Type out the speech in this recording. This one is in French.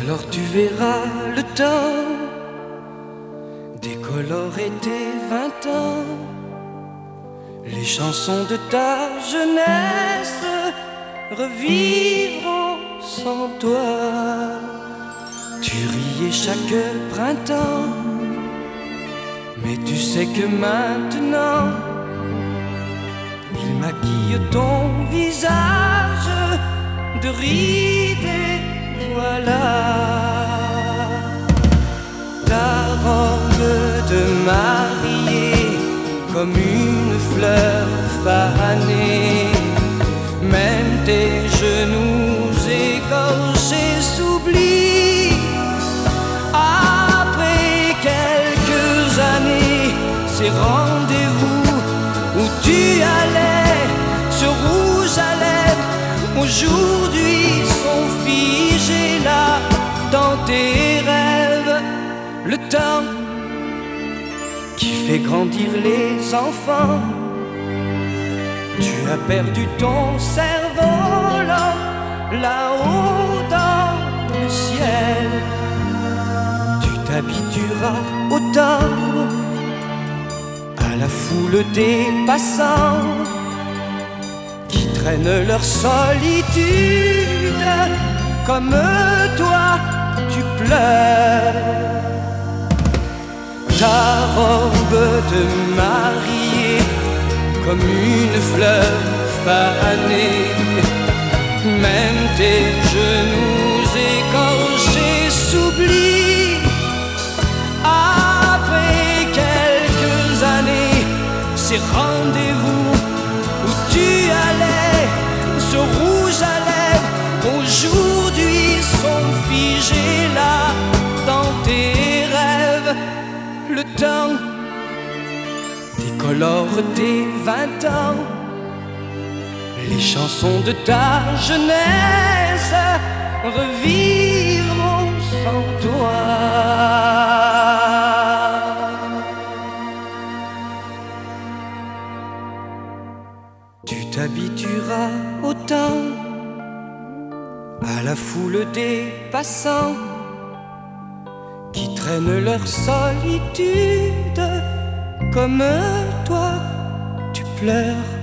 Alors tu verras le temps décolorer tes 20 ans, les chansons de ta jeunesse revivront sans toi. Tu riais chaque printemps, mais tu sais que maintenant il maquille ton visage de rides et voilà. Ta robe de mariée comme une fleur fanée, même tes genoux écorchés s'oublient. Après quelques années, ces rendez-vous où tu allais, ce rouge à lèvres, aujourd'hui sont figés là dans tes rêves. Le temps qui fait grandir les enfants, tu as perdu ton cerf-volant là-haut dans le ciel. Tu t'habitueras au temps, à la foule des passants qui traînent leur solitude. Comme toi, tu pleures. Ta robe de mariée comme une fleur fanée, même tes genoux écorchés s'oublient. Après quelques années, ces rendez-vous où tu allais, ce rouge à lèvres, aujourd'hui sont figés là dans tes rêves. Le temps décolore tes 20 ans, les chansons de ta jeunesse revivront sans toi. Tu t'habitueras au temps, à la foule des passants qui traînent leur solitude. Comme toi, tu pleures.